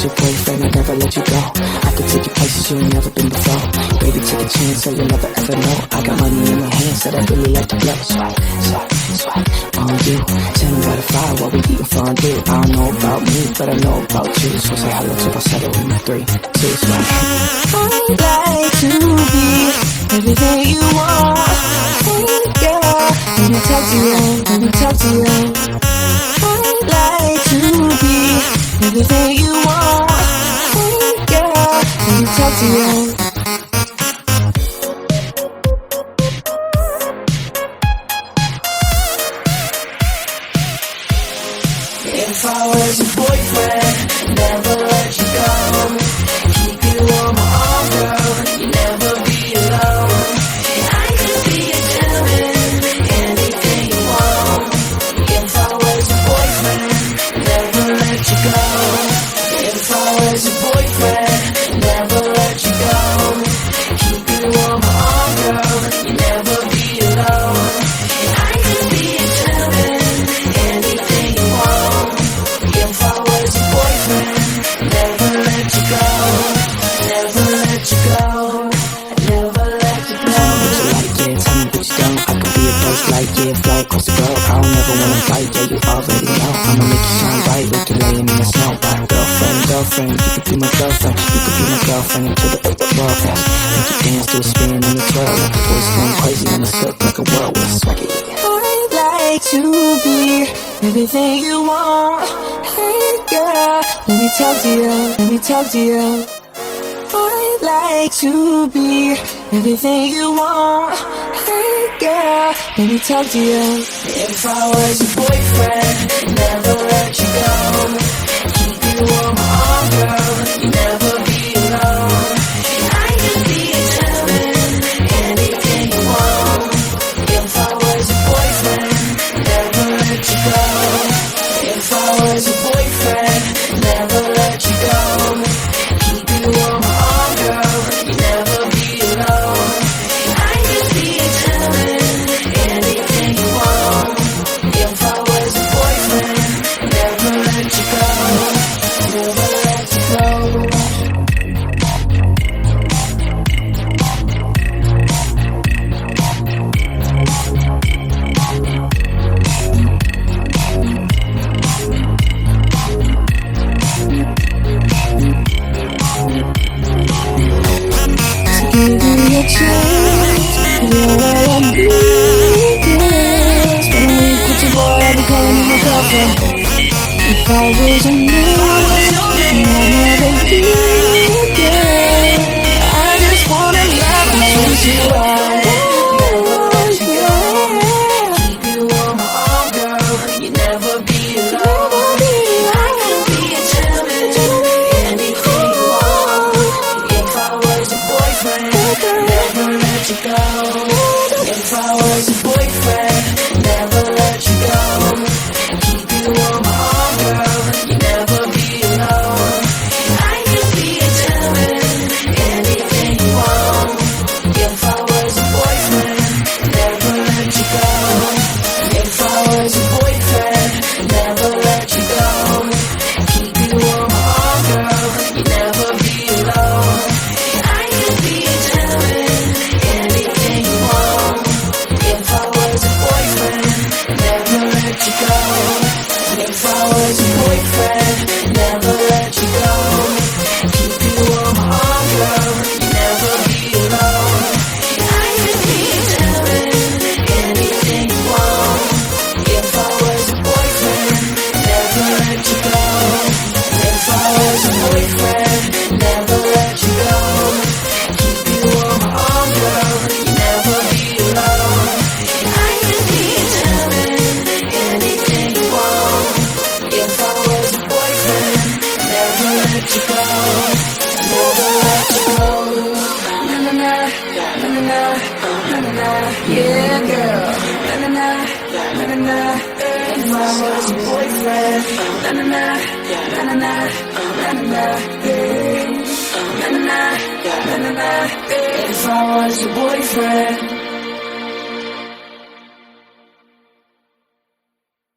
was your boyfriend, I'd never let you go. I could take you places you ain't never been before. Baby, take a chance so you'll never ever know. I got money in my hands that I really like to blow. Swipe, swipe, swipe on you. Tell me by the fire while we eating fondue. I don't know about me, but I know about you. So say hello to falsetto in 3, 2, swipe. I'd like to be everything you want. Hey girl, let me talk to you, let me talk to you. I'd like to be everything you want. Hey girl, let me talk to you. If I was your boyfriend, never let you go. Keep you on my arm, girl, you never be alone. And I could be a gentleman, anything you want. If I was your boyfriend, never let you go. If I was your boyfriend, never let you go. Keep you on my arm, girl, you never be alone. And I could be a gentleman, anything you want. If I was your boyfriend, never let you go, never let you go, never let you go. Tell me what you like, yeah, tell me what you don't. I could be a first light, yeah, fly across the globe. I don't ever wanna fight, yeah, you already know. I'ma make you shine bright with the laying in the snow. Girlfriend, girlfriend, you could be my girlfriend. You could be my girlfriend until the world ends. Make you dance to a spin in the twirl. Boys going crazy on the slip like a whirlwind. Swaggy. I'd like to be everything you want. Hey girl, let me talk to you, let me talk to you. I'd like to be everything you want. Hey girl, let me talk to you. If I was your boyfriend, never let you go. Keep you on my arm, girl, you never be alone. And I could be a gentleman, anything you want. If I was your boyfriend, never let you go. If I was your boyfriend, never let you go. Keep you on my arm, girl, you never be alone. And I could be a gentleman, anything you want. If I was your boyfriend, never let you go, never let you go. Give me a chance, you're what I need, yes. When I leave with your boy, I'll be calling you my girlfriend. If I was a man, I'd never leave, yeah. I just wanna love and chase you out, yeah. Keep you on my arm, girl, you never be alone. I could be a gentleman, anything you want. If I was your boyfriend, never let you go. If I was your boyfriend, never let you go. Keep you on my arm, girl, you never be alone. I could be a gentleman, anything you want. If I was your boyfriend, never let you go. If I was your boyfriend, never let you go. Keep you on my arm, girl, you never be alone. I could be a gentleman, anything you want. If I was your boyfriend, never let you go. If I was your boyfriend, never let you go. Keep you on my arm, girl, you never be alone. I could be a gentleman, anything you want. If I was your boyfriend, never let you go. If I was your boyfriend, never let you go. Keep you on my arm, girl, you never be alone. I could be a gentleman, anything you want. If I was your boyfriend, never let you go, never let you go. Na na na, na na na, na na na, yeah girl. Na na na, na na na. If I was your boyfriend, na na na, na na na, na na na, yeah. Na na na, na na na. If I was your boyfriend.